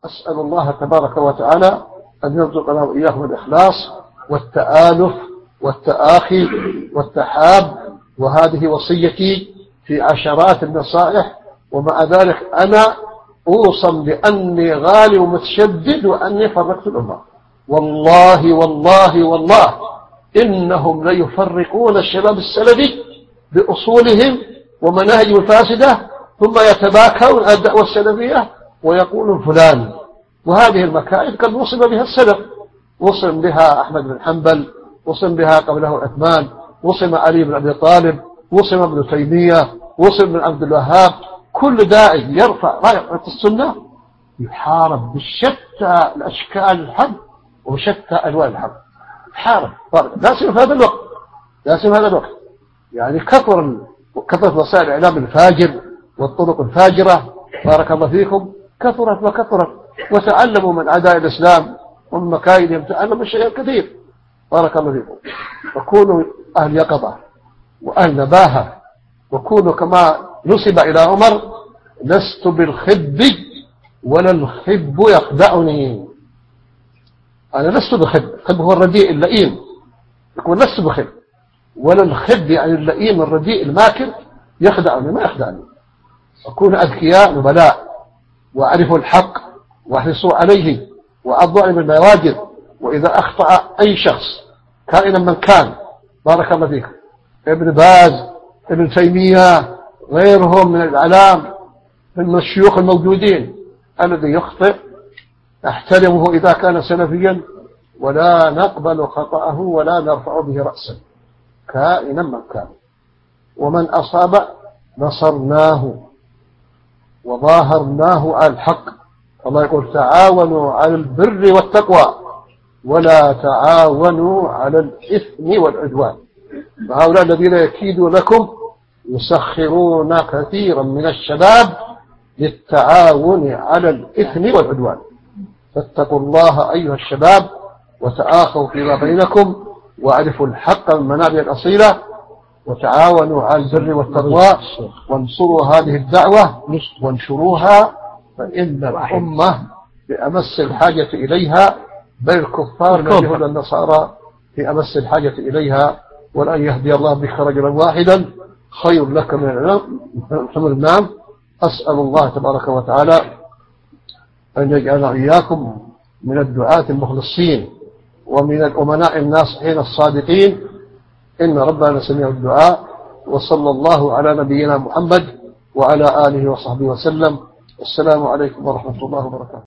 أسأل الله تبارك وتعالى أن يرزقنا وإياكم الإخلاص والتآلف والتآخي والتحاب، وهذه وصيتي في عشرات النصائح. ومع ذلك أنا أوصم بأني غالي ومتشدد وأني فرقت الأمة. والله والله والله إنهم ليفرقون الشباب السلفي بأصولهم ومناهجهم الفاسدة، ثم يتباكون الدعوة السلفية ويقولون فلان. وهذه المكائد قد وصم بها السلف، وصم بها أحمد بن حنبل، وصم بها قبله عثمان، وصم علي بن أبي طالب، وصم ابن تيمية، وصم بن عبد الوهاب. كل داعي يرفع راية السنة يحارب بشتى الأشكال الحق وبشتى ألوان الحق، يحارب لا سيما في هذا الوقت، لا سيما هذا الوقت. يعني كثرت وسائل الإعلام الفاجر والطرق الفاجرة، بارك الله فيكم، كثرت وكثرت، وتعلموا من أعداء الإسلام ومن مكايدهم، تعلموا الشيء الكثير، بارك الله فيكم. وكونوا أهل يقظة وأهل نباهة، وكونوا كما نسب إلى عمر: لست بالخب ولا الخب يخدعني. أنا لست بخب، الخب هو الرديء اللئيم، يقول لست بخب، ولا الخب يعني اللئيم الرديء الماكر يخدعني، ما يخدعني. أكون أذكياء نبلاء، وأعرفوا الحق وأحرصوا عليه وأضوا عليه بالبوادر. وإذا أخطأ أي شخص كائنا من كان، بارك الله فيك، ابن باز، ابن تيمية، غيرهم من الإعلام من الشيوخ الموجودين، الذي يخطئ احترمه إذا كان سلفيا، ولا نقبل خطأه ولا نرفع به رأسا كائنا من كان. ومن أصاب نصرناه وظاهرناه على الحق. الله يقول: تعاونوا على البر والتقوى ولا تعاونوا على الإثم والعدوان. فهؤلاء الذين يكيدون لكم يسخرون كثيرا من الشباب للتعاون على الإثم والعدوان. فاتقوا الله أيها الشباب وتآخوا فيما بينكم، واعرفوا الحق من منابع الأصيلة، وتعاونوا على البر والتقوى، وانصروا هذه الدعوة وانشروها، فإن الأمة بأمس الحاجة إليها، بل الكفار واليهود والنصارى في أمس الحاجة إليها. ولأن يهدي الله بك رجلا واحدا خير لك من حمر النعم. أسأل الله تبارك وتعالى أن يجعلنا إياكم من الدعاة المخلصين ومن الأمناء الناصحين الصادقين، إن ربنا سميع الدعاء. وصلى الله على نبينا محمد وعلى آله وصحبه وسلم. السلام عليكم ورحمة الله وبركاته.